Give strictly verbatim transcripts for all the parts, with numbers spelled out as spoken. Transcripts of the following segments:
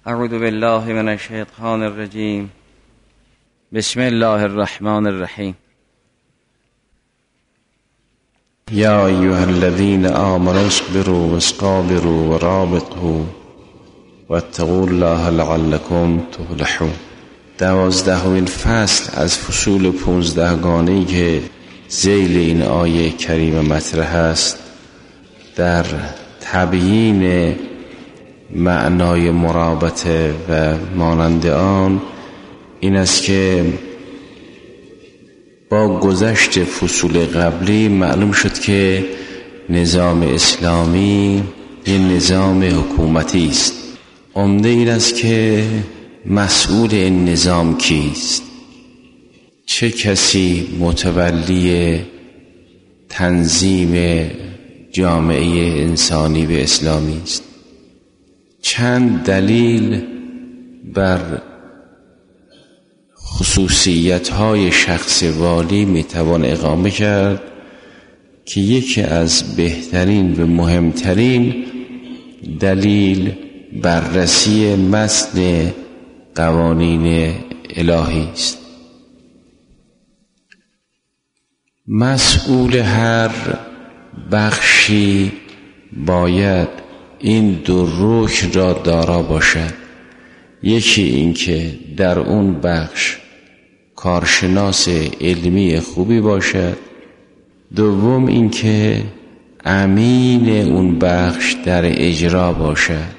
اعوذ بالله من الشیطان الرجیم. بسم الله الرحمن الرحیم. یا ایها الذین آمنوا اصبروا واصابروا ورابطوا واتقوا الله لعلکم تفلحون. دوازدهمین فصل از فصول پونزدهگانه‌ای که ذیل این آیه کریمه مطرح است در تبیین معنای مرابطه و مانند آن این است که با گذشت فصول قبلی معلوم شد که نظام اسلامی یک نظام حکومتی است. عمده این است که مسئول این نظام کیست، چه کسی متولی تنظیم جامعه انسانی و اسلامی است. چند دلیل بر خصوصیت‌های شخص والی میتوان اقامه کرد که یکی از بهترین و مهمترین دلیل بررسی متن قوانین الهی است. مسئول هر بخشی باید این دو رکن را دارا باشد. یکی این که در اون بخش کارشناس علمی خوبی باشد. دوم این که امین اون بخش در اجرا باشد.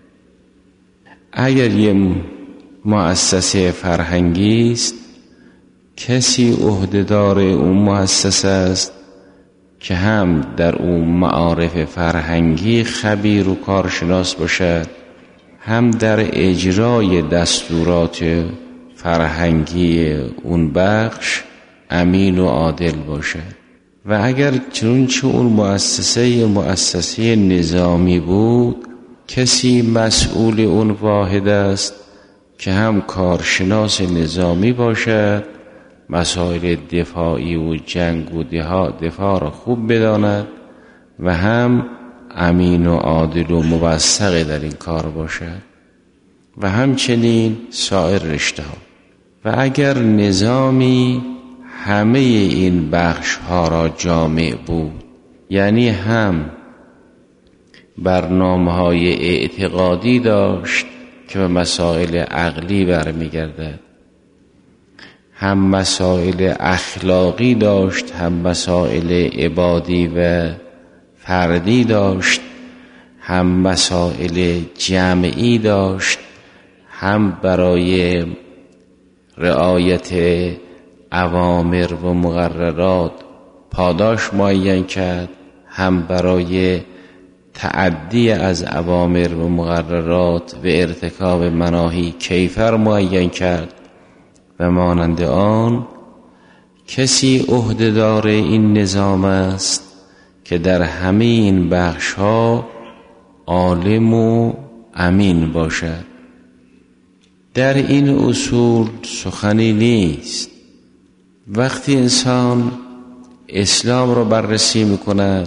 اگر یه مؤسسه فرهنگی است، کسی عهدهدار اون مؤسسه است که هم در اون معارف فرهنگی خبیر و کارشناس باشد، هم در اجرای دستورات فرهنگی اون بخش امین و عادل باشد. و اگر چنانچه اون مؤسسه مؤسسه نظامی بود، کسی مسئول اون واحد است که هم کارشناس نظامی باشد، مسائل دفاعی و جنگ و دفاع را خوب بداند و هم امین و عادل و موثق در این کار باشد و همچنین سایر رشته ها. و اگر نظامی همه این بخش ها را جامع بود، یعنی هم برنامه های اعتقادی داشت که به مسائل عقلی برمیگردد، هم مسائل اخلاقی داشت، هم مسائل عبادی و فردی داشت، هم مسائل جمعی داشت، هم برای رعایت اوامر و مقررات پاداش معین کرد، هم برای تعدی از اوامر و مقررات و ارتکاب مناهی کیفر معین کرد و مانند آن. کسی عهدهدار این نظام است که در همه این بخش ها عالم و امین باشد. در این اصول سخنی نیست. وقتی انسان اسلام را بررسی میکند،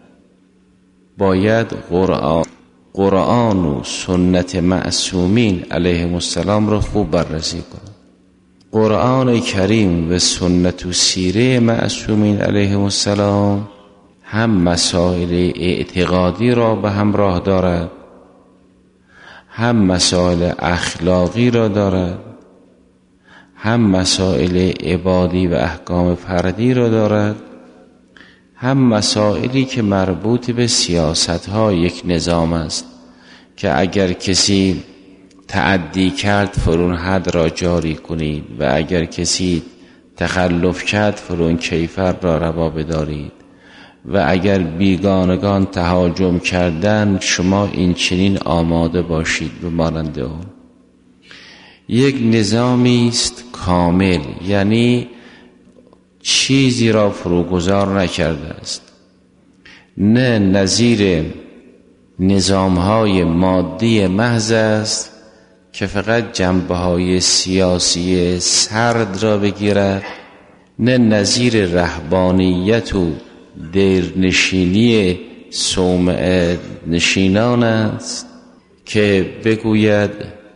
باید قرآن قرآن و سنت معصومین علیهم السلام را خوب بررسی کند. قرآن کریم و سنت و سیره معصومین علیهم السلام هم مسائل اعتقادی را به همراه دارد، هم مسائل اخلاقی را دارد، هم مسائل عبادی و احکام فردی را دارد، هم مسائلی که مربوط به سیاست‌های یک نظام است که اگر کسی تعدی کرد فرون حد را جاری کنید و اگر کسی تخلف کرد فرون کیفر را روا بدارید و اگر بیگانگان تهاجم کردن شما این چنین آماده باشید به مانند اون. یک نظامی است کامل، یعنی چیزی را فروگذار نکرده است، نه نظیر نظام‌های مادی محض است که فقط جنبه‌های سیاسی سرد را بگیرد، نه نظیر رهبانیت و دیرنشینی صومعه نشینان است که بگوید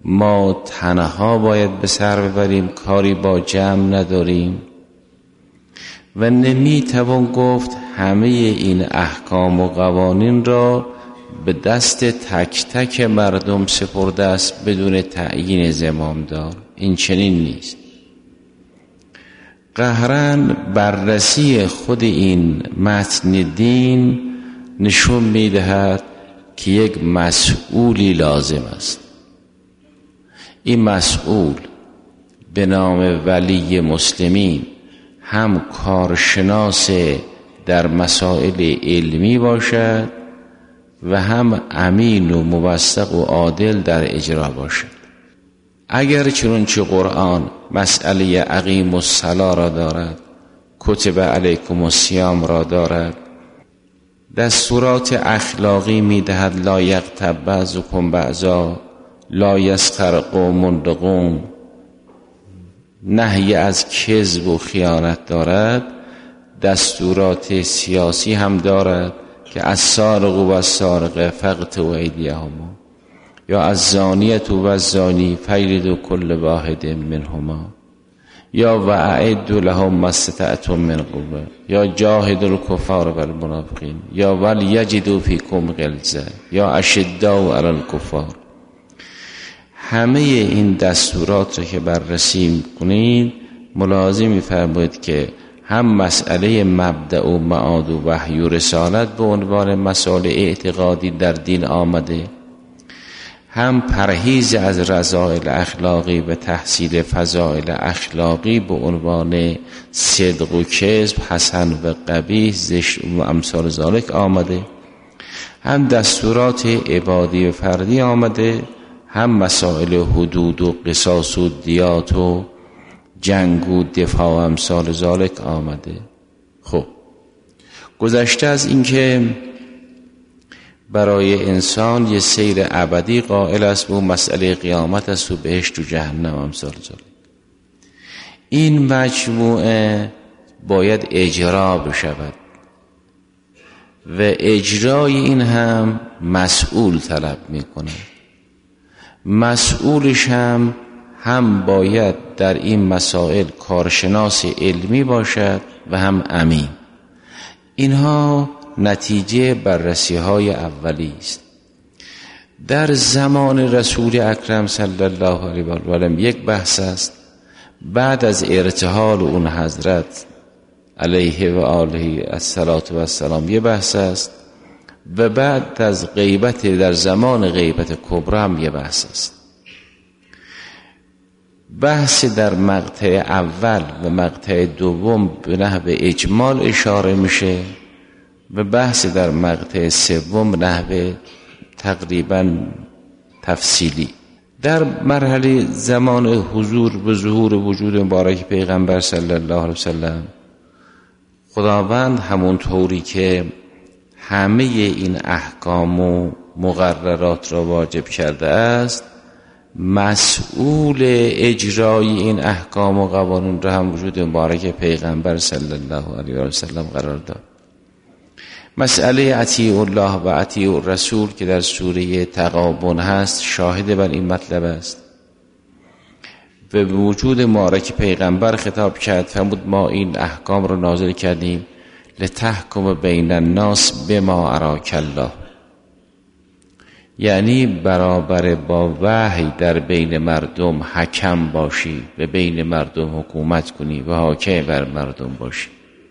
ما تنها باید به سر ببریم، کاری با جمع نداریم و نمی توان گفت همه این احکام و قوانین را به دست تک تک مردم سپرده است بدون تعیین زمامدار. این چنین نیست. قهرن بررسی خود این متن دین نشون می‌دهد که یک مسئولی لازم است. این مسئول به نام ولی مسلمین هم کارشناس در مسائل علمی باشد و هم امین و موثق و عادل در اجرا باشد. اگر چنانچه قرآن مسئله اقیم الصلاة را دارد، کتب علیکم الصیام را دارد، دستورات اخلاقی میدهد لا یغتب بعضکم بعضا، لا یسخر قوم لقوم، نهی از کذب و خیانت دارد، دستورات سیاسی هم دارد که السارق و السارقه فاقطعوا ایدیهما، یا الزانیة و الزانی فجلدوا کل واحد منهما، یا واعدوا لهم ما استطعتم من قوة، یا جاهدوا الکفار والمنافقین، یا ولیجدوا فیکم غلظة، یا اشداء علی الکفار. همه این دستورات را که بررسی کنید ملاحظه می‌فرمایید که هم مسئله مبدأ و معاد و وحی و رسالت به عنوان مسائل اعتقادی در دین آمده، هم پرهیز از رذائل اخلاقی و تحصیل فضائل اخلاقی به عنوان صدق و کذب، حسن و قبیح، زشت و امثال ذالک آمده، هم دستورات عبادی و فردی آمده، هم مسائل حدود و قصاص و دیات و جنگ و دفاع و امثال ذالک آمده. خب گذشته از این که برای انسان یه سیر ابدی قائل است و مسئله قیامت است و بهشت و جهنم و امثال ذالک، این مجموعه باید اجرا بشود و اجرای این هم مسئول طلب میکنه. مسئولش هم هم باید در این مسائل کارشناس علمی باشد و هم امین. اینها نتیجه بررسی های اولی است. در زمان رسول اکرم صلی الله علیه و آله یک بحث است، بعد از ارتحال اون حضرت علیه و آله الصلاة و السلام یه بحث است و بعد از غیبت در زمان غیبت کبری هم یه بحث است. بحث در مقطع اول و مقطع دوم به نحو اجمال اشاره میشه و بحث در مقطع سوم نحو تقریبا تفصیلی. در مرحله زمان حضور به ظهور وجود مبارک پیغمبر صلی الله علیه وسلم، خداوند همون طوری که همه این احکام و مقررات را واجب کرده است، مسئول اجرای این احکام و قوانین را هم وجود مبارک پیغمبر صلی الله علیه و سلم قرار داد. مسئله اطیع الله و اطیع الرسول که در سوره تغابن هست شاهد بر این مطلب است و به وجود مبارک پیغمبر خطاب کرد، فرمود ما این احکام را نازل کردیم لتحکم بین الناس بما اراک الله، یعنی برابر با وحی در بین مردم حکم باشی و بین مردم حکومت کنی و حاکم بر مردم باشی.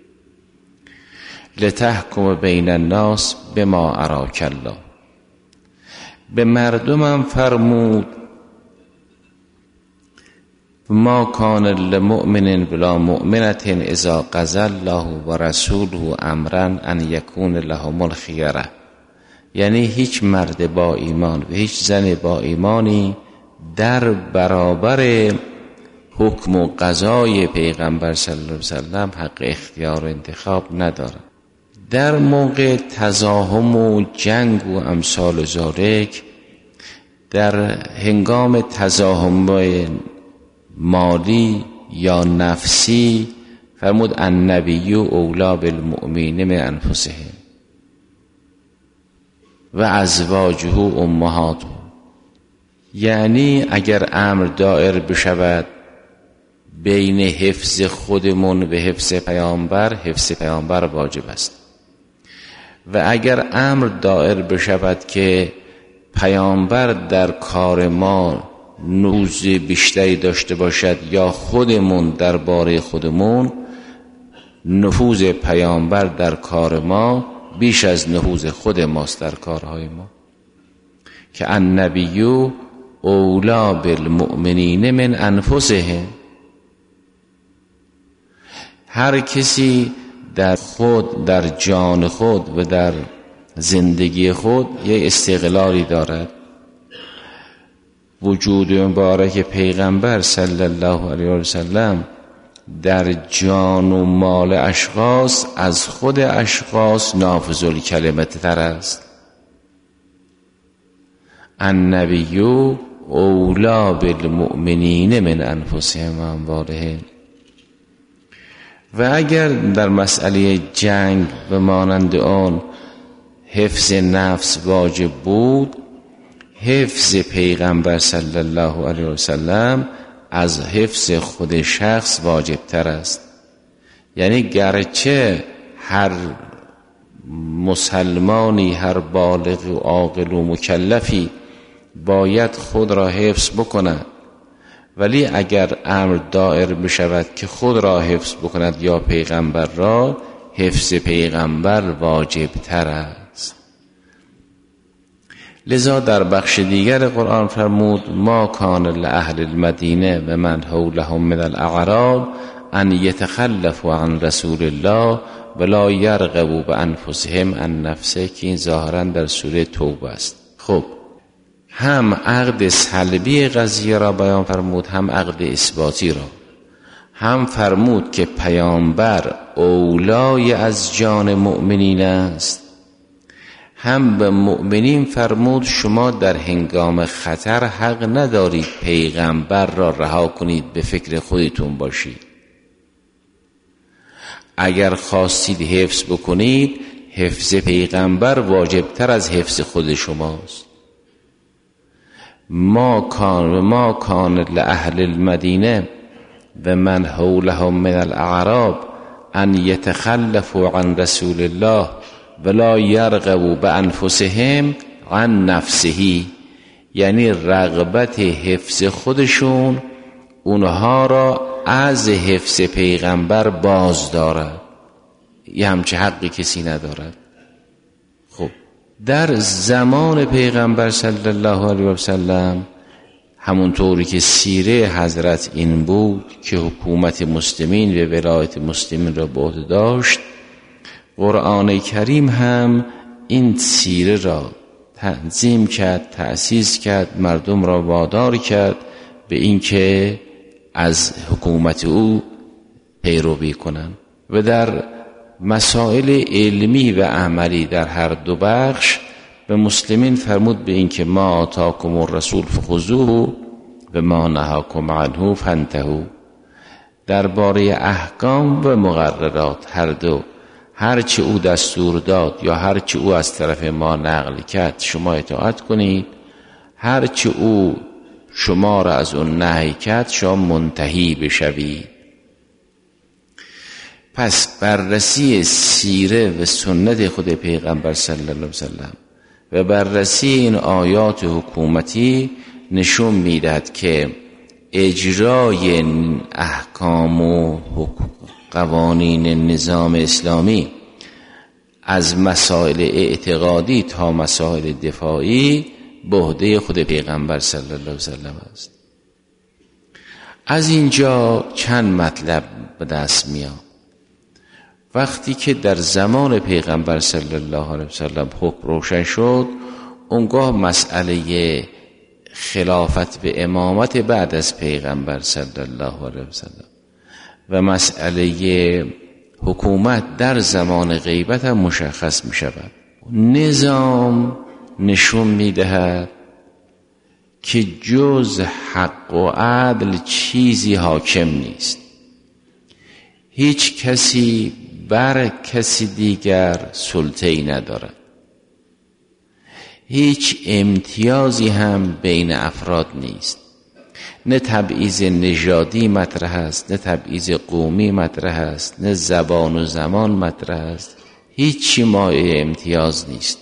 لتحکم بین الناس بما اراک الله. به مردمم فرمود ما کان لمؤمن ولا مؤمنة اذا قضى الله و رسوله امرا ان یکون لهم الخیره، یعنی هیچ مرد با ایمان و هیچ زن با ایمانی در برابر حکم و قضای پیغمبر صلی الله علیه وسلم حق اختیار و انتخاب ندارد. در موقع تزاحم و جنگ و امثال ذالک، در هنگام تزاحم مالی یا نفسی، فرمود النبی اولی بالمؤمنین من انفسهم و ازواجه امهاتهم، یعنی اگر امر دایر بشود بین حفظ خودمون و حفظ پیامبر، حفظ پیامبر واجب است. و اگر امر دایر بشود که پیامبر در کار ما نفوذ بیشتری داشته باشد یا خودمون درباره خودمون، نفوذ پیامبر در کار ما بیش از نفوذ خود ماست در کارهای ما. که النبی اولی بالمؤمنین من انفسهم. هر کسی در خود، در جان خود و در زندگی خود یک استقلالی دارد. وجود مبارک پیغمبر صلی الله علیه و سلم در جان و مال اشخاص از خود اشخاص نافذ الکلمه تر است. النبی اولی بالمؤمنین من انفسهم و اموالهم. و اگر در مسئله جنگ و مانند آن حفظ نفس واجب بود، حفظ پیغمبر صلی الله علیه و سلم از حفظ خود شخص واجب تر است. یعنی گرچه هر مسلمانی، هر بالغ و عاقل و مکلفی باید خود را حفظ بکند، ولی اگر امر دایر بشود که خود را حفظ بکند یا پیغمبر را، حفظ پیغمبر واجب تر است. لذا در بخش دیگر قرآن فرمود ما کان لأهل المدینه و من حولهم من الاعراب ان یتخلفوا عن رسول الله ولا یرغبوا بانفسهم عن نفسه، که این ظاهرا در سوره توبه است. خب هم عقد سلبی قضیه را بیان فرمود، هم عقد اثباتی را. هم فرمود که پیامبر اولای از جان مؤمنین است، هم به مؤمنین فرمود شما در هنگام خطر حق ندارید پیغمبر را رها کنید به فکر خودتون باشید. اگر خواستید حفظ بکنید، حفظ پیغمبر واجبتر از حفظ خود شماست. ما کان و ما کان لأهل المدینه و من حولهم من الاعراب ان یتخلفوا عن رسول الله ولا یرغبوا بانفسهم عن نفسه، یعنی رغبت حفظ خودشون اونها را از حفظ پیغمبر باز دارد. یه همچه حقی کسی ندارد. خب در زمان پیغمبر صلی الله علیه و سلم، همونطوری که سیره حضرت این بود که حکومت مسلمین و ولایت مسلمین را به عهده داشت، قرآن کریم هم این سیره را تنظیم کرد، تأسیس کرد، مردم را وادار کرد به اینکه از حکومت او پیروی کنند. و در مسائل علمی و عملی در هر دو بخش به مسلمین فرمود به اینکه ما آتاکم الرسول فخذوه و ما نهاکم عنه فانتهوا. درباره احکام و مقررات هر دو، هرچه او دستور داد یا هرچه او از طرف ما نقل کرد شما اطاعت کنید، هرچه او شما را از اون نهی کرد شما منتهی بشوید. پس بررسی سیره و سنت خود پیغمبر صلی الله علیه و سلم و بررسی این آیات حکومتی نشون میدهد که اجرای احکام و قوانین نظام اسلامی از مسائل اعتقادی تا مسائل دفاعی به عهده خود پیغمبر صلی الله علیه و سلم است. از اینجا چند مطلب به دست میاد. وقتی که در زمان پیغمبر صلی الله علیه و سلم حکم روشن شد، اونگاه مسئله خلافت و امامت بعد از پیغمبر صلی الله علیه و سلم و مسئله حکومت در زمان غیبت هم مشخص می شود. نظام نشون می دهد که جز حق و عدل چیزی حاکم نیست. هیچ کسی بر کسی دیگر سلطه‌ای ندارد. هیچ امتیازی هم بین افراد نیست. نه تبعیض نژادی مطرح است، نه تبعیض قومی مطرح است، نه زبان و زمان مطرح است. هیچی مایه امتیاز نیست.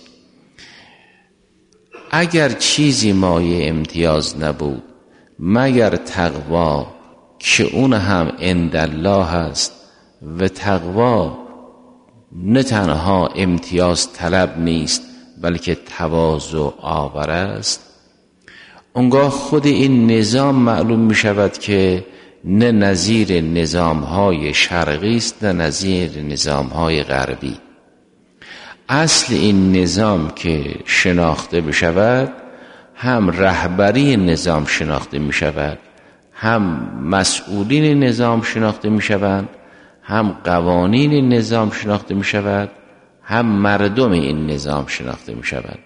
اگر چیزی مایه امتیاز نبود مگر تقوا که اون هم عند الله است و تقوا نه تنها امتیاز طلب نیست بلکه تواضع آور است، اونگاه خود این نظام معلوم می شود که نه نظیر نظام‌های شرقی است نه نظیر نظام‌های غربی. اصل این نظام که شناخته بشود، هم رهبری نظام شناخته می شود، هم مسئولین نظام شناخته می شوند، هم قوانین نظام شناخته می شود، هم مردم این نظام شناخته می شود.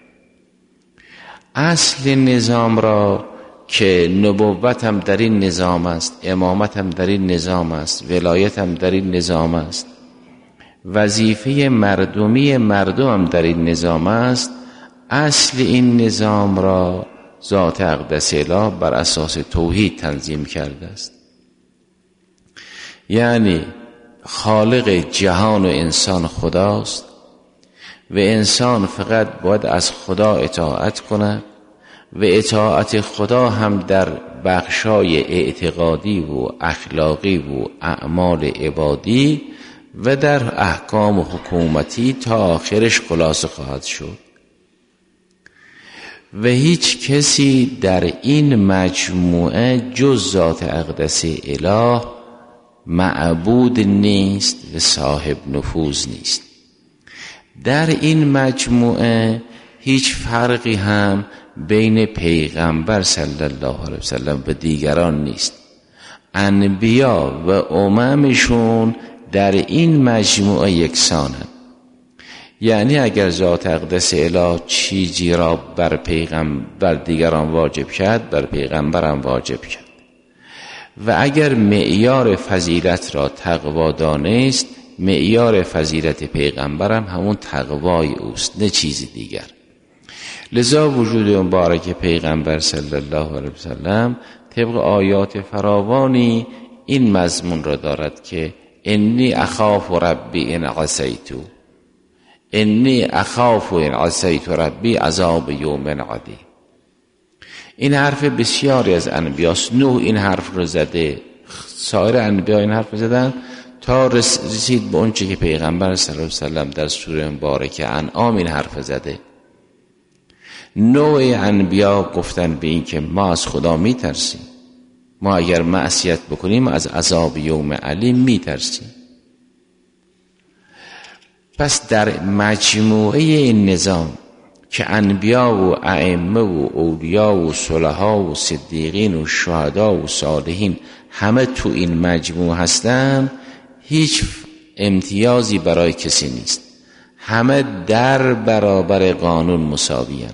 اصل نظام را که نبوت هم در این نظام است، امامت هم در این نظام است، ولایت هم در این نظام است، وظیفه مردمی مردم هم در این نظام است. اصل این نظام را ذات اقدس اله بر اساس توحید تنظیم کرده است. یعنی خالق جهان و انسان خداست و انسان فقط باید از خدا اطاعت کند و اطاعت خدا هم در بخشای اعتقادی و اخلاقی و اعمال عبادی و در احکام و حکومتی تا آخرش خلاصه خواهد شد. و هیچ کسی در این مجموعه جز ذات اقدس اله معبود نیست و صاحب نفوذ نیست. در این مجموعه هیچ فرقی هم بین پیغمبر صلی الله علیه وسلم و دیگران نیست. انبیا و اممشون در این مجموعه یکسانند. یعنی اگر ذات اقدس اله چیزی را بر پیغمبر دیگران واجب کرد، بر پیغمبرم واجب کرد. و اگر معیار فضیلت را تقوا دانست، معیار فضیلت پیغمبرم همون تقوای اوست، نه چیزی دیگر. لذا وجود مبارک پیغمبر صلی الله علیه وسلم طبق آیات فراوانی این مضمون را دارد که انی اخاف ربی ان عصیتو، انی اخاف ان عصیت ربی عذاب یوم عظیم. این حرف بسیاری از انبیاست. نوح این حرف رو زده، سایر انبیا این حرف زدن تا رسید به اون چه که پیغمبر صلی الله علیه وسلم در سوره مبارکه انعام این حرف زده. نوع انبیا گفتن به این که ما از خدا می ترسیم، ما اگر معصیت بکنیم از عذاب یوم علیم می ترسیم. پس در مجموعه این نظام که انبیا و ائمه و اولیا و صلحا و صدیقین و شهدا و صالحین همه تو این مجموعه هستن، هیچ امتیازی برای کسی نیست. همه در برابر قانون مساویان.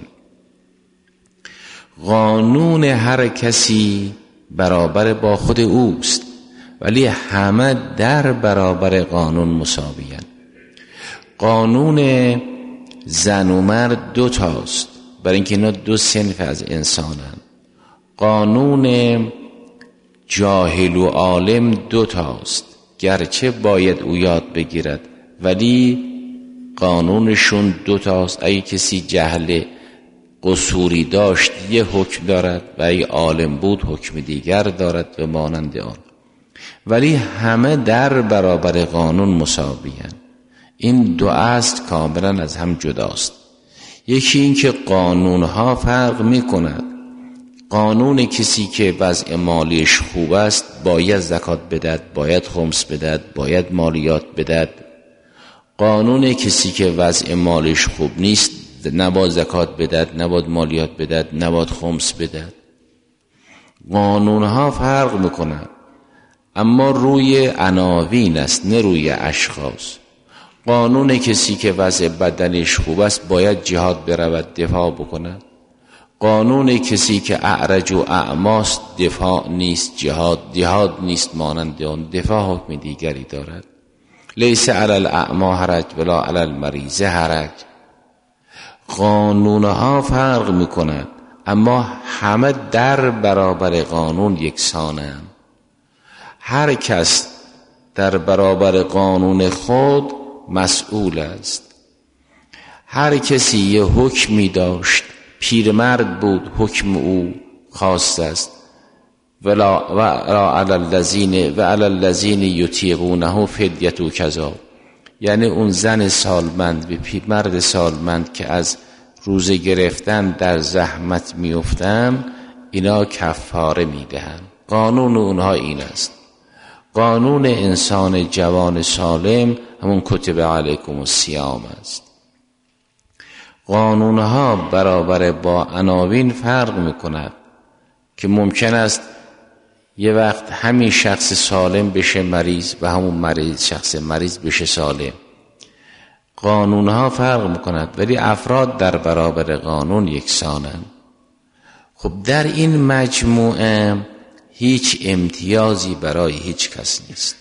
قانون هر کسی برابر با خود اوست، ولی همه در برابر قانون مساویان. قانون زن و مرد دو تاست، برای اینکه اینا دو صنف از انسانن. قانون جاهل و عالم دو تاست، گرچه باید او یاد بگیرد ولی قانونشون دو تاست. اگه کسی جهل قصوری داشت یه حکم دارد و اگه عالم بود حکم دیگر دارد و مانند آن، ولی همه در برابر قانون مساویان. این دو است کاملا از هم جداست. یکی این که قانونها فرق می کند. قانون کسی که وضع مالیش خوب است باید زکات بدهد، باید خمس بدهد، باید مالیات بدهد. قانون کسی که وضع مالش خوب نیست نباید زکات بدهد، نباید مالیات بدهد، نباید خمس بدهد. قانونها فرق می کند، اما روی عناوین است نه روی اشخاص. قانون کسی که وضع بدنش خوب است باید جهاد برود، دفاع بکند. قانون کسی که اعرج و اعماست دفاع نیست، جهاد جهاد نیست، مانند آن دفاع حکم دیگری دارد. لیس علی الاعما حرج ولا علی المریض حرج. قانونها فرق میکنند، اما همه در برابر قانون یکسانند. هر کس در برابر قانون خود مسئول است. هر کسی یه حکمی داشت، پیرمرد بود، حکم او خاص است. ولا و علی الذین و علی الذین یطیقونه فدیه کذا، یعنی اون زن سالمند و پیرمرد سالمند که از روزه گرفتن در زحمت میافتن، اینا کفاره میدهن. قانون اونها این است. قانون انسان جوان سالم همون کتب علیکم الصیام است. قانونها برابر با عناوین فرق میکند که ممکن است یه وقت همین شخص سالم بشه مریض و همون مریض شخص مریض بشه سالم. قانونها فرق میکند ولی افراد در برابر قانون یکسانند. خب در این مجموعه هیچ امتیازی برای هیچ کس نیست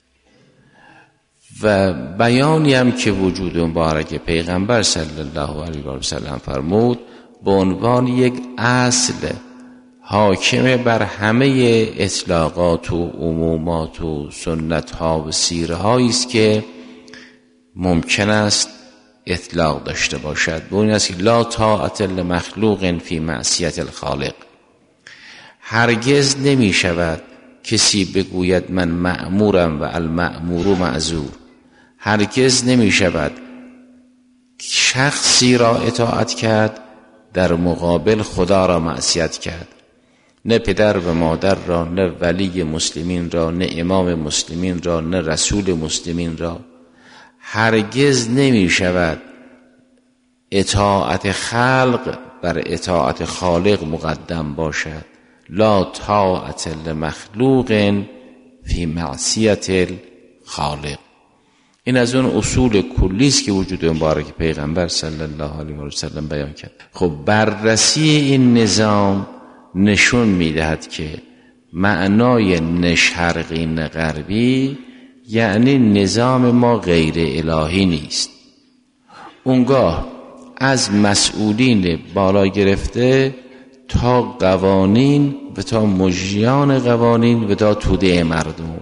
و بیانی هم که وجود مبارک پیغمبر صلی الله علیه و سلم فرمود به عنوان یک اصل حاکم بر همه اطلاقات و عمومات و سنت ها و سیره هایی است که ممکن است اطلاق داشته باشد. به این است که لا طاعت لمخلوق فی معصیت الخالق. هرگز نمی شود کسی بگوید من مأمورم و المأمور معذور. هرگز نمی شود شخصی را اطاعت کرد در مقابل خدا را معصیت کرد. نه پدر و مادر را، نه ولی مسلمین را، نه امام مسلمین را، نه رسول مسلمین را. هرگز نمی شود اطاعت خلق بر اطاعت خالق مقدم باشد. لا طاعت لمخلوق فی معصیت الخالق. این از اون اصول کلی است که وجود مبارک پیغمبر صلی الله علیه و سلم بیان کرد. خب بررسی این نظام نشون میدهد که معنای نه شرقی نه غربی یعنی نظام ما غیر الهی نیست. اونگاه از مسئولین بالا گرفته تا قوانین و تا مجریان قوانین و تا توده مردم،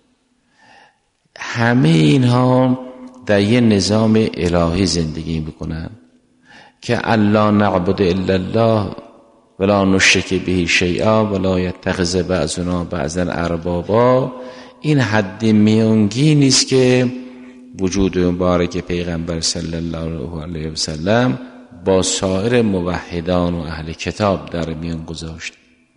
همه اینها در یه نظام الهی زندگی میکنن که الا نعبد الا الله ولا نشرک به شیئا ولا یتخذ بعضنا بعضا اربابا. این حد میانگی نیست که وجود مبارک پیغمبر صلی الله علیه و سلم با سایر موحدان و اهل کتاب در میان گذاشت.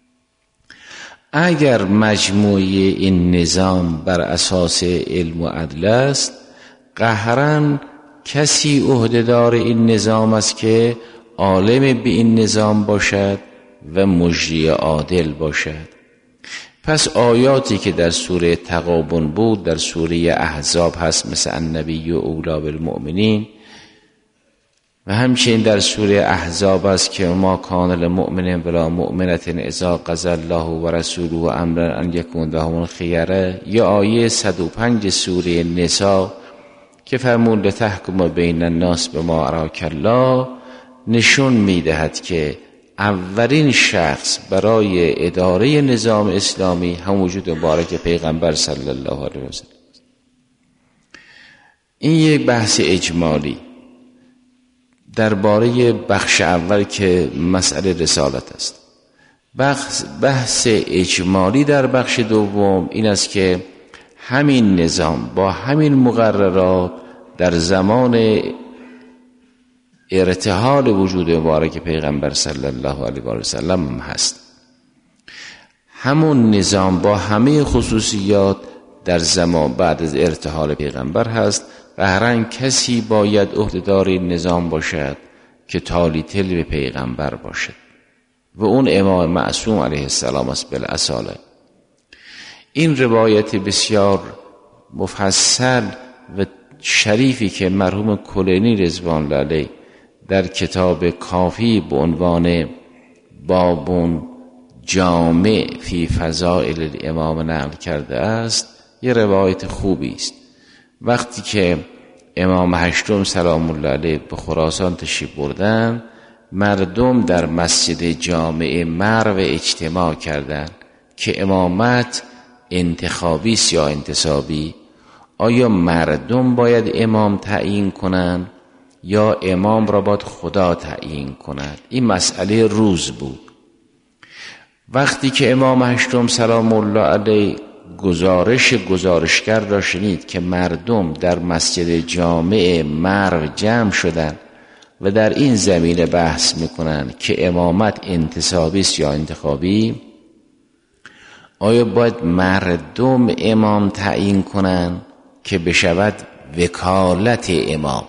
اگر مجموعه این نظام بر اساس علم و عدل است، قهرن کسی عهدهدار این نظام است که عالم به این نظام باشد و مجری عادل باشد. پس آیاتی که در سوره تغابن بود در سوره احزاب هست، مثل النبی و اولی بالمؤمنین، و همچنین در سوره احزاب است که ما کان للمؤمن ولا مؤمنة اذا قضى الله و رسوله امرا ان یکون لهم الخیره، یا آیه صد و پنج سوره نساء که فرمود لتحکم بین الناس بما اراک الله، نشون میدهد که اولین شخص برای اداره نظام اسلامی هم وجود مبارک پیغمبر صلی الله علیه و سلم. این یک بحث اجمالی درباره بخش اول که مسئله رسالت است. بحث, بحث اجمالی در بخش دوم این است که همین نظام با همین مقررات در زمان ارتحال وجود مبارک پیغمبر صلی الله علیه و سلم هست. همون نظام با همه خصوصیات در زمان بعد از ارتحال پیغمبر هست و هر ان کسی باید عهدهدار این نظام باشد که تالی تل به پیغمبر باشد و اون امام معصوم علیه السلام است بالاصاله. این روایت بسیار مفصل و شریفی که مرحوم کلینی رضوان الله علیه در کتاب کافی به عنوان بابون جامع فی فضائل الامام نقل کرده است، یه روایت خوبی است. وقتی که امام هشتم سلام الله علیه به خراسان تشریف بردن، مردم در مسجد جامع مرو اجتماع کردند که امامت انتخابی است یا انتصابی؟ آیا مردم باید امام تعیین کنند یا امام را باید خدا تعیین کند؟ این مسئله روز بود. وقتی که امام هشتم سلام الله علیه گزارش گزارشگر را شنید که مردم در مسجد جامع مرو جمع شدند و در این زمینه بحث میکنند که امامت انتصابی است یا انتخابی، آیا باید مردم امام تعیین کنند که بشود وکالت امام،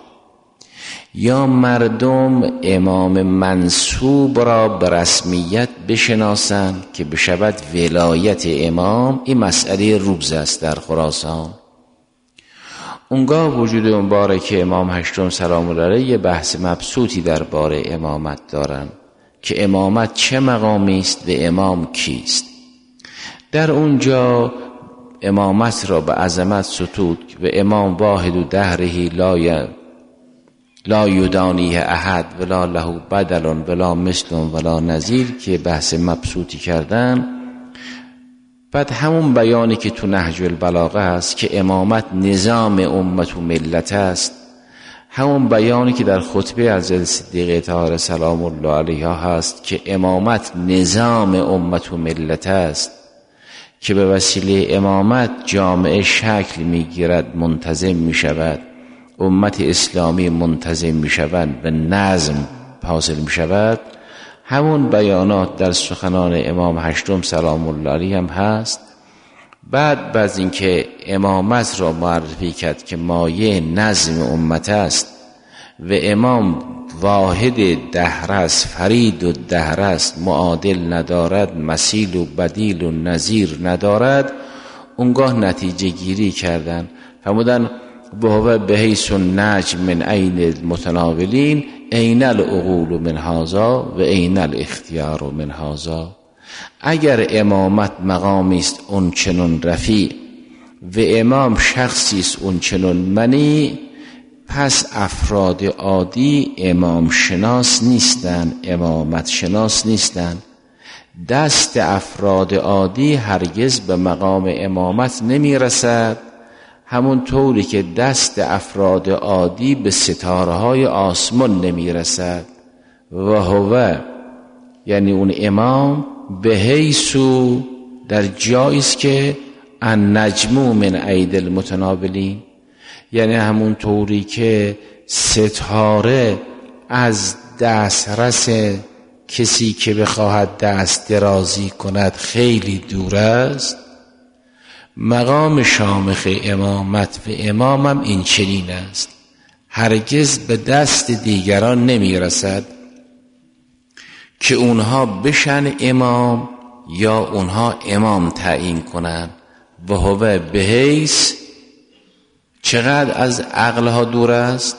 یا مردم امام منصوب را به رسمیت بشناسند که بشود ولایت امام؟ این مسئله روز است در خراسان. اونگاه وجود مبارک امام هشتم سلام الله علیه یه بحث مبسوطی درباره امامت دارن که امامت چه مقامی است و امام کیست. در اونجا امامت را به عظمت ستود و امام واحد و دهره لا لا یدانیه احد ولا له بدل ولا مثل ولا نظیر که بحث مبسوطی کردن. بعد همون بیانی که تو نهج البلاغه هست که امامت نظام امت و ملت است، همون بیانی که در خطبه حضرت صدیقه طاهره سلام الله علیها هست که امامت نظام امت و ملت است، که به وسیله امامت جامعه شکل میگیرد، منتظم میشود، امت اسلامی منتظم میشود و نظم حاصل میشود. همون بیانات در سخنان امام هشتم سلام الله علیه هم هست. بعد بعد اینکه امامت را معرفی کرد که مایه نظم امت است و امام واحد دهر است، فرید و دهر است، معادل ندارد، مثیل و بدیل و نظیر ندارد، اونگاه نتیجه گیری کردن، فرمودن بهوه به حیث النجم من عین المتناولین عین العقول من هذا و عین الاختیار من هذا. اگر امامت مقامی است اون چنون رفیع و امام شخصی است اون چنون منی، پس افراد عادی امام شناس نیستن، امامت شناس نیستن. دست افراد عادی هرگز به مقام امامت نمی رسد، همون طوری که دست افراد عادی به ستاره های آسمان نمی رسد. و هو یعنی اون امام به حیثو در جاییست که النجمو من اید المتناولین، یعنی همون طوری که ستاره از دسترس کسی که بخواهد دست درازی کند خیلی دور است، مقام شامخ امامت و امامم این چنین است، هرگز به دست دیگران نمی رسد که اونها بشن امام یا اونها امام تعیین کنن. و هو به حیث چقدر از عقلها دور است،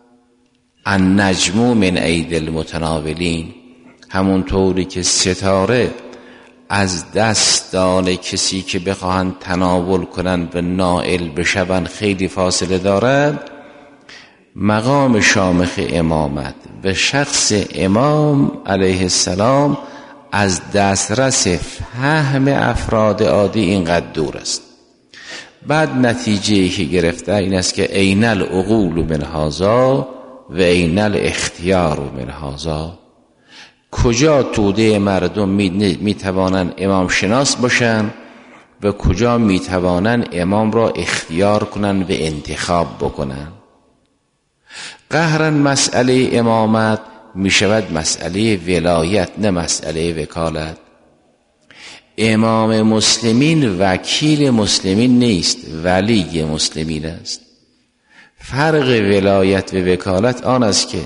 النجم من اید المتناولین، همون طوری که ستاره از دستان کسی که بخواهند تناول کنند و نائل بشوند خیلی فاصله دارد. مقام شامخ امامت و شخص امام علیه السلام از دسترس فهم افراد عادی اینقدر دور است. بعد نتیجه‌ای که گرفته این است که عین العقول من هذا و عین الاختیار من هذا. کجا توده مردم می توانند امام شناس باشند و کجا می توانند امام را اختیار کنند و انتخاب بکنند. قهرن مسئله امامت می شود مسئله ولایت، نه مسئله وکالت. امام مسلمین وکیل مسلمین نیست، ولی مسلمین است. فرق ولایت و وکالت آن است که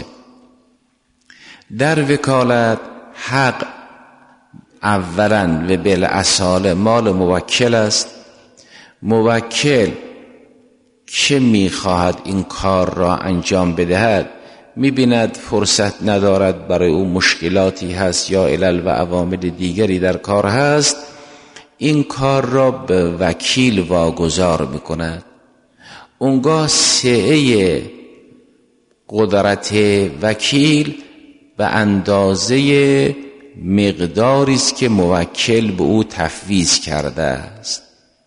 در وکالت حق اولا و بالاصاله مال موکل است. موکل که میخواهد این کار را انجام بدهد میبیند فرصت ندارد، برای او مشکلاتی هست یا علل و عوامل دیگری در کار هست، این کار را به وکیل واگذار میکند. اونگاه سعه قدرت وکیل به اندازه مقداری است که موکل به او تفویض کرده است.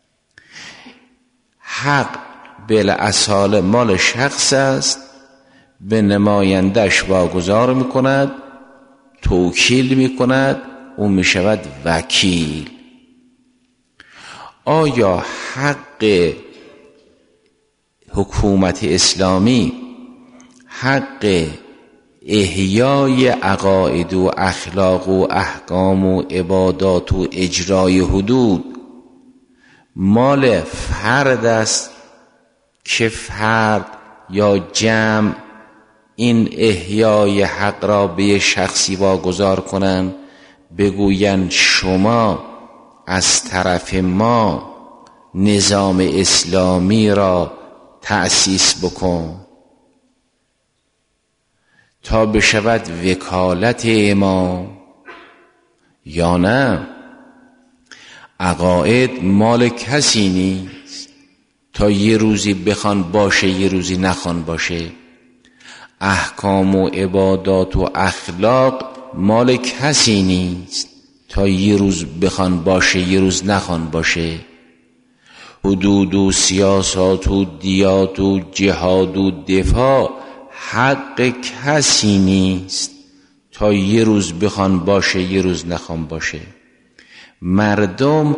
حق بالاصاله مال شخص است، به نمایندش واگذار میکند، توکیل میکند، او میشود وکیل. آیا حق حکومت اسلامی، حق احیای عقاید و اخلاق و احکام و عبادات و اجرای حدود مال فرد است که فرد یا جمع این احیای حق را به شخصی واگذار کنند، بگویند شما از طرف ما نظام اسلامی را تأسیس بکن تا بشود وکالت امام؟ یا نه، عقاید مال کسی نیست تا یه روزی بخوان باشه یه روزی نخوان باشه. احکام و عبادات و اخلاق مال کسی نیست تا یه روز بخوان باشه یه روز نخوان باشه. حدود و سیاست و دیات و جهاد و دفاع حق کسی نیست تا یه روز بخوان باشه یه روز نخوان باشه. مردم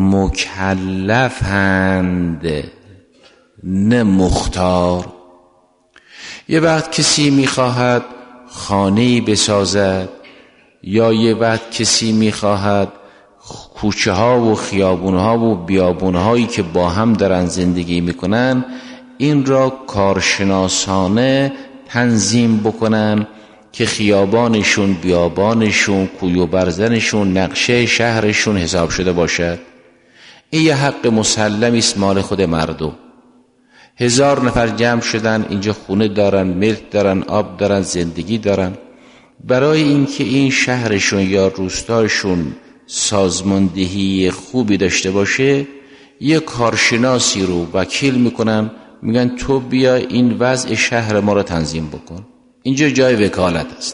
مکلفند نه مختار. یه وقت کسی میخواهد خانه‌ای بسازد، یا یه وقت کسی میخواهد کوچه ها و خیابون ها و بیابون هایی که با هم دارن زندگی میکنن این را کارشناسانه تنظیم بکنن که خیابانشون، بیابانشون، کوی و برزنشون، نقشه شهرشون حساب شده باشد. این یه حق مسلمی است مال خود مردم. هزار نفر جمع شدن اینجا، خونه دارن، ملک دارن، آب دارن، زندگی دارن. برای اینکه این شهرشون یا روستاشون سازماندهی خوبی داشته باشه یه کارشناسی رو وکیل میکنن، میگن تو بیا این وضع شهر ما رو تنظیم بکن. اینجا جای وکالت است.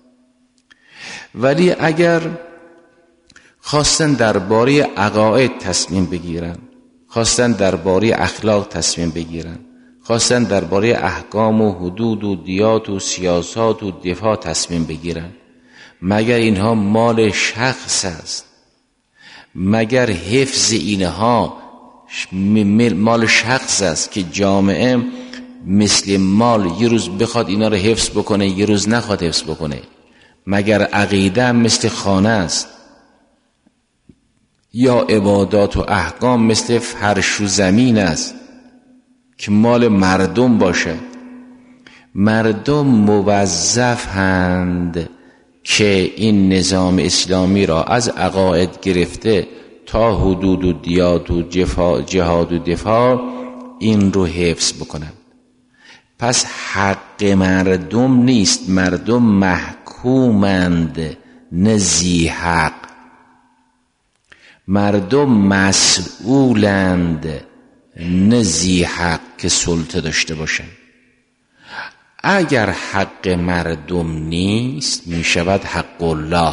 ولی اگر خواستن درباره عقاید تصمیم بگیرن، خواستن درباره اخلاق تصمیم بگیرن، خواستن درباره احکام و حدود و دیات و سیاست و دفاع تصمیم بگیرن، مگر اینها مال شخص است؟ مگر حفظ اینها مال شخص است که جامعه مثل مال یه روز بخواد اینا رو حفظ بکنه یه روز نخواد حفظ بکنه؟ مگر عقیده مثل خانه است؟ یا عبادات و احکام مثل فرش و زمین است که مال مردم باشه؟ مردم موظفند که این نظام اسلامی را از عقاید گرفته تا حدود و دیات و جهاد و دفاع این رو حفظ بکنن. پس حق مردم نیست، مردم محکومند نه ذی حق. مردم مسئولند نه ذی حق که سلطه داشته باشند. اگر حق مردم نیست می شود حق الله.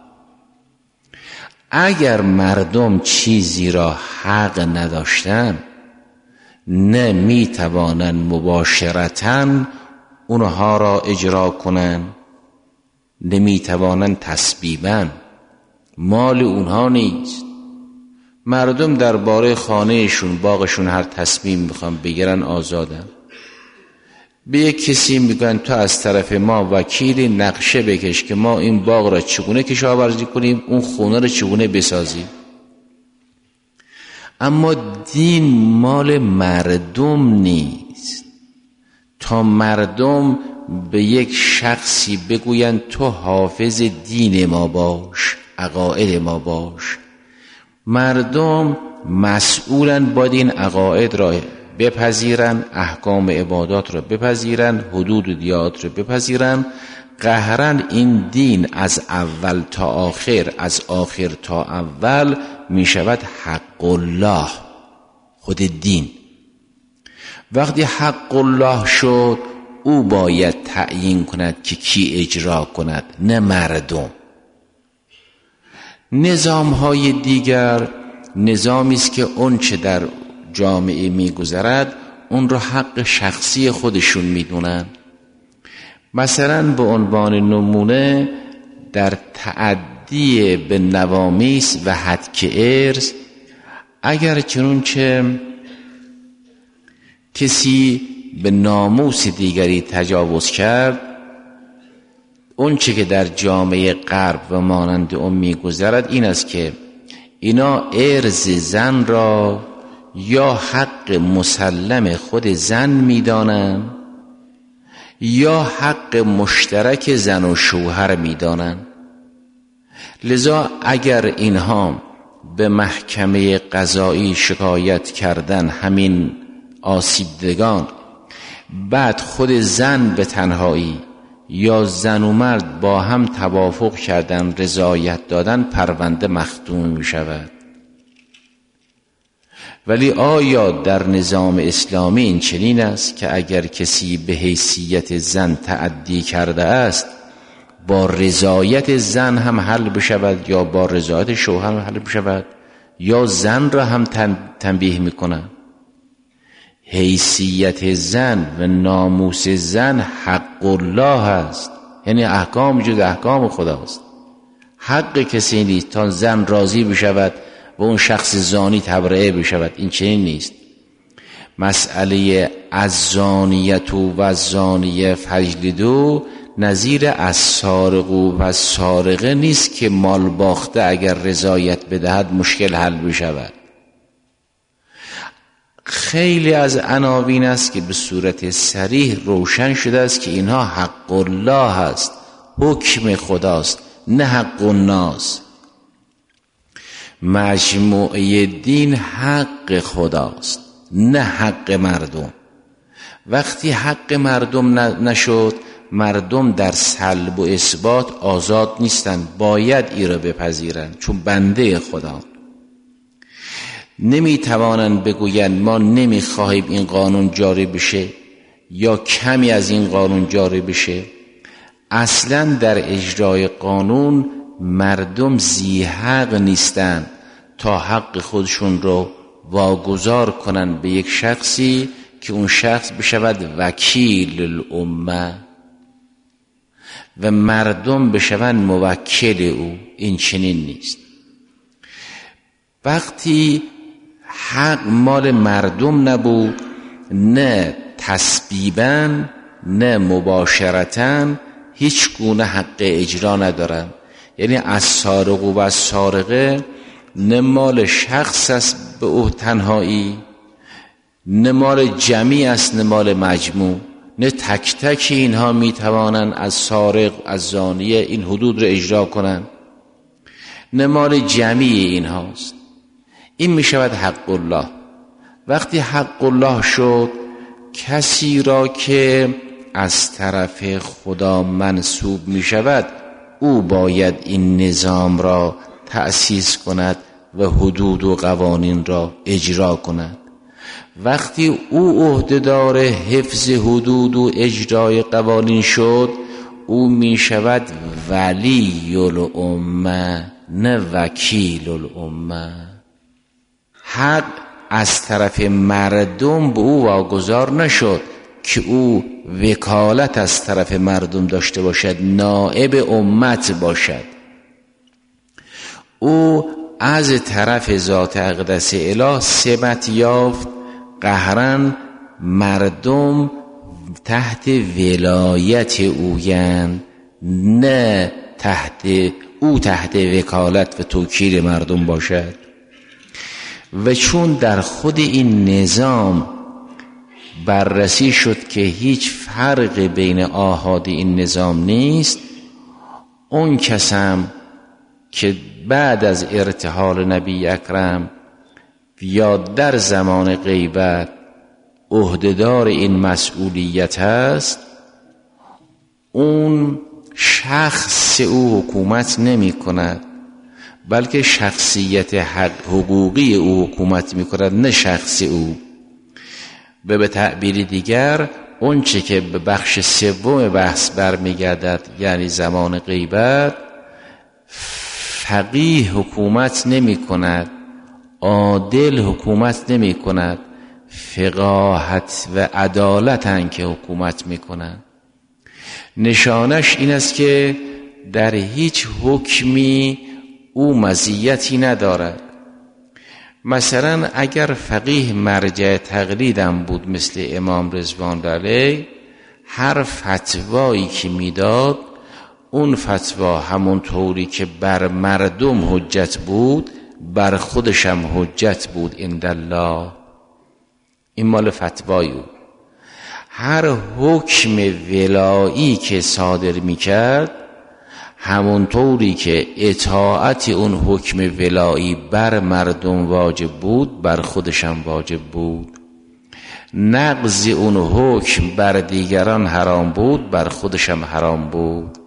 اگر مردم چیزی را حق نداشتن نه می توانند مباشرتاً اونها را اجرا کنن، نمی توانند تسبیباً، مال اونها نیست. مردم درباره خانهشون، باغشون هر تصمیم میخوان بگیرن، آزادن. به یک کسی میگن تو از طرف ما وکیل، نقشه بکش که ما این باغ را چگونه کشاورزی کنیم، اون خونه را چگونه بسازیم. اما دین مال مردم نیست تا مردم به یک شخصی بگوین تو حافظ دین ما باش، عقاید ما باش. مردم مسئولن، باید این عقاید را بپذیرن، احکام عبادات را بپذیرن، حدود و دیات را بپذیرن. قهرن این دین از اول تا آخر، از آخر تا اول می شود حق الله، خود دین. وقتی حق الله شد او باید تعیین کند که کی اجرا کند، نه مردم. نظام های دیگر نظامی است که اون چه در جامعه میگذرد اون رو حق شخصی خودشون میدونن. مثلا به عنوان نمونه در تعدی به نوامیس و حدک ارث، اگر چنانچه کسی به ناموس دیگری تجاوز کرد، اون چه که در جامعه غرب و مانند اون میگذرد این است که اینا ارث زن را یا حق مسلم خود زن میدانن یا حق مشترک زن و شوهر میدانن. لذا اگر اینها به محکمه قضایی شکایت کردن، همین آسیب دیدگان، بعد خود زن به تنهایی یا زن و مرد با هم توافق کردن رضایت دادن، پرونده مختوم می شود. ولی آیا در نظام اسلامی این چنین است که اگر کسی به حیثیت زن تعدی کرده است با رضایت زن هم حل بشود یا با رضایت شوهر هم حل بشود، یا زن را هم تنبیه می کنند؟ حیثیت زن و ناموس زن حق الله است، یعنی احکام جز احکام خداست. حق کسی نیست تا زن راضی بشود و اون شخص زانی تبرئه بشود. این چنین نیست. مسئله الزانیت و الزانیه فجلدوا نظیر السارق و السارقه نیست که مال باخته اگر رضایت بدهد مشکل حل بشود. خیلی از عناوین است که به صورت صریح روشن شده است که اینها حق الله است، حکم خداست، نه حق الناس. مجموعه دین حق خداست، نه حق مردم. وقتی حق مردم نشد، مردم در سلب و اثبات آزاد نیستند، باید ای را بپذیرند، چون بنده خدا. نمی توانند بگویند ما نمی خواهیم این قانون جاری بشه یا کمی از این قانون جاری بشه. اصلا در اجرای قانون مردم ذی حق نیستند تا حق خودشون رو واگذار کنند به یک شخصی که اون شخص بشود وکیل الامه و مردم بشوند موکل او. این چنین نیست. وقتی حق مال مردم نبود، نه تسبیباً نه مباشرتاً هیچ گونه حق اجرا ندارن. یعنی السارق و السارقه نه مال شخص است به او تنهایی، نه مال جمعی است، نه مال مجموع، نه تک تک اینها میتوانند از سارق از زانیه این حدود رو اجرا کنند، نه مال جمعی اینهاست. این میشود حق الله. وقتی حق الله شد، کسی را که از طرف خدا منسوب میشود او باید این نظام را تأسیس کند و حدود و قوانین را اجرا کند. وقتی او عهدهدار حفظ حدود و اجرای قوانین شد، او می شود ولی الامه نه وکیل الامه. حق از طرف مردم به او واگذار نشد که او وکالت از طرف مردم داشته باشد، نائب امت باشد. او از طرف ذات اقدس اله سمت یافت، قهرن مردم تحت ولایت اویند، نه تحت او تحت وکالت و توکیل مردم باشد. و چون در خود این نظام بررسی شد که هیچ فرق بین آحاد این نظام نیست، اون کسم که بعد از ارتحال نبی اکرم یا در زمان غیبت عهدهدار این مسئولیت است، اون شخص او حکومت نمی کند، بلکه شخصیت حق حقوقی او حکومت می کند، نه شخص او. و به تعبیر دیگر اون چه که به بخش سوم بحث برمیگردد، یعنی زمان غیبت، فقیه حکومت نمی کند، عادل حکومت نمی کند، فقاهت و عدالتن که حکومت می کند. نشانش این است که در هیچ حکمی او مزیتی ندارد. مثلا اگر فقیه مرجع تقلیدم بود مثل امام رضوان علیه، هر فتوایی که میداد اون فتوا همون طوری که بر مردم حجت بود بر خودشم حجت بود عند الله. این مال فتوایی بود. هر حکم ولایی که صادر میکرد همون طوری که اطاعت اون حکم ولایی بر مردم واجب بود بر خودشم واجب بود. نقض اون حکم بر دیگران حرام بود بر خودشم حرام بود.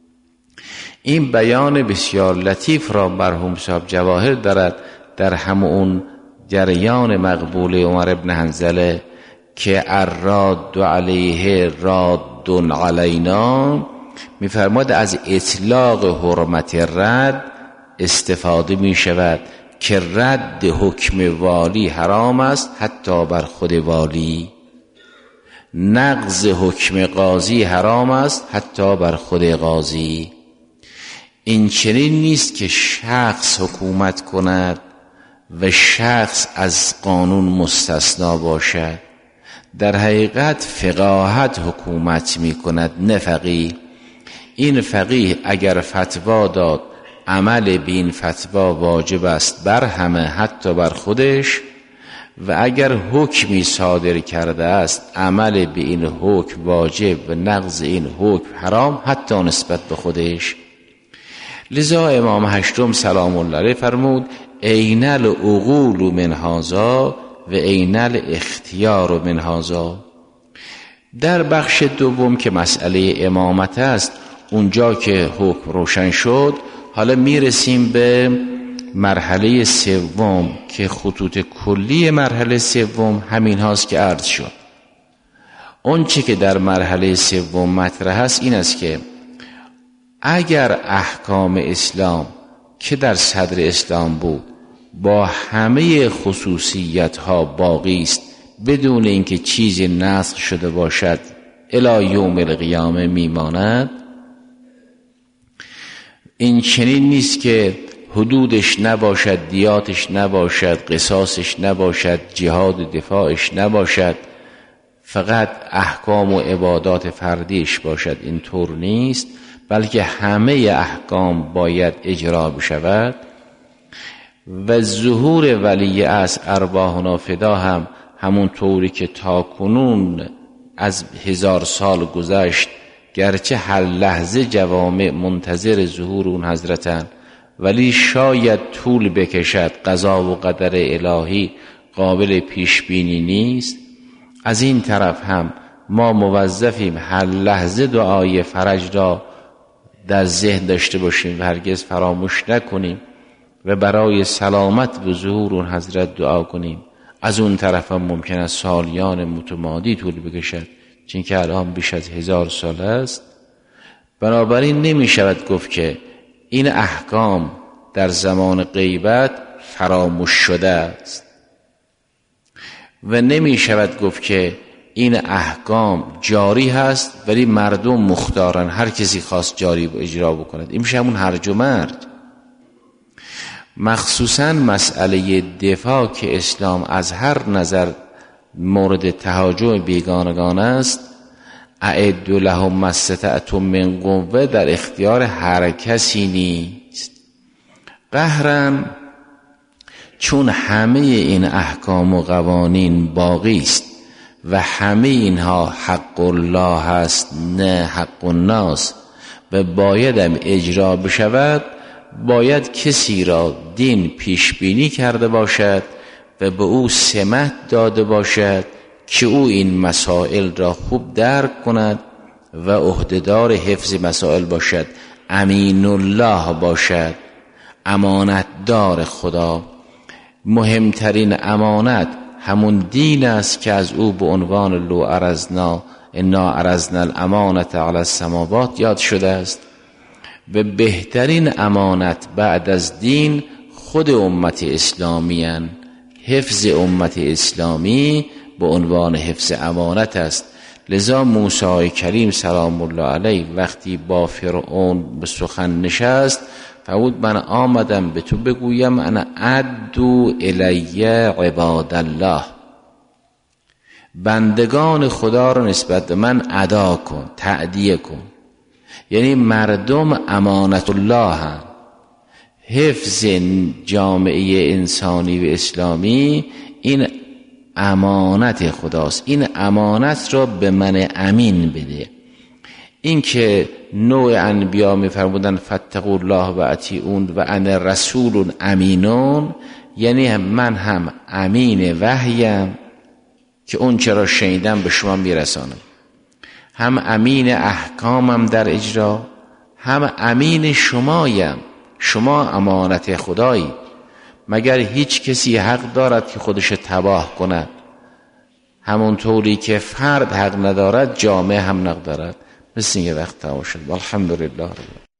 این بیان بسیار لطیف را مرحوم صاحب جواهر دارد در همون جریان مقبول عمر ابن حنظله که الراد علیه راد علینا، میفرماد از اطلاق حرمت رد استفاده می شود که رد حکم والی حرام است حتی بر خود والی، نقض حکم قاضی حرام است حتی بر خود قاضی. این چنین نیست که شخص حکومت کند و شخص از قانون مستثنا باشد. در حقیقت فقاهت حکومت می کند نه فقیه. این فقیه اگر فتوا داد عمل به این فتوا واجب است بر همه حتی بر خودش، و اگر حکمی صادر کرده است عمل به این حکم واجب و نقض این حکم حرام حتی نسبت به خودش. لذا امام هشتم سلام الله علیه فرمود این العقول من هذا و این الاختیار من هذا. در بخش دوم که مسئله امامت است، اونجا که حکم روشن شد، حالا میرسیم به مرحله سوم که خطوط کلی مرحله سوم همین هاست که عرض شد. اون چی که در مرحله سوم مطرح است این است که اگر احکام اسلام که در صدر اسلام بود با همه خصوصیت ها باقی است بدون اینکه چیزی نسخ شده باشد الی یوم القیامه میماند، این چنین نیست که حدودش نباشد، دیاتش نباشد، قصاصش نباشد، جهاد دفاعش نباشد، فقط احکام و عبادات فردیش باشد. این طور نیست، بلکه همه احکام باید اجرا بشود. و ظهور ولی از ارواحنا فدا هم همون طوری که تا کنون از هزار سال گذشت، گرچه هر لحظه جوامع منتظر ظهور اون حضرتن، ولی شاید طول بکشد، قضا و قدر الهی قابل پیش بینی نیست. از این طرف هم ما موظفیم هر لحظه دعای فرج را در ذهن داشته باشیم و هرگز فراموش نکنیم و برای سلامت و ظهور اون حضرت دعا کنیم. از اون طرف هم ممکن است سالیان متمادی طول بکشد، چون که الان بیش از هزار سال است. بنابراین نمی شود گفت که این احکام در زمان غیبت فراموش شده است و نمی شود گفت که این احکام جاری هست ولی مردم مختارن، هر کسی خواست جاری و اجرا بکند. این میشه همون هرج و مرج. مخصوصا مسئله دفاع که اسلام از هر نظر مورد تهاجم بیگانگان است، اعدوا لهم ما استطعتم من قوة در اختیار هر کسی نیست. قهرن چون همه این احکام و قوانین باقی است و همه اینها حق الله هست نه حق الناس و بایدم اجرا بشود، باید کسی را دین پیش بینی کرده باشد و به او سمت داده باشد که او این مسائل را خوب درک کند و عهدهدار حفظ مسائل باشد، امین الله باشد، امانت دار خدا. مهمترین امانت همون دین است که از او به عنوان لو عرضنا انا عرضنا الامانة علی السماوات یاد شده است و بهترین امانت بعد از دین خود امت اسلامی هن. حفظ امت اسلامی به عنوان حفظ امانت است. لذا موسی کریم سلام الله علیه وقتی با فرعون به سخن نشست فرمود من آمدم به تو بگویم انا ادعو الی عباد الله، بندگان خدا رو نسبت به من ادا کن، تأدیه کن. یعنی مردم امانت الله هم. حفظ جامعه انسانی و اسلامی این امانت خداست. این امانت را به من امین بده. این که نوع انبیا می‌فرمودن فاتقوا الله و اطیعون و انا رسول امینون، یعنی من هم امین وحیم که اون چرا شنیدم به شما میرسانم، هم امین احکامم در اجرا، هم امین شمایم. شما امانت خدایی. مگر هیچ کسی حق دارد که خودش تباه کند؟ همون طوری که فرد حق ندارد جامعه هم حق دارد. مثل این وقت تمام شد. الحمدلله.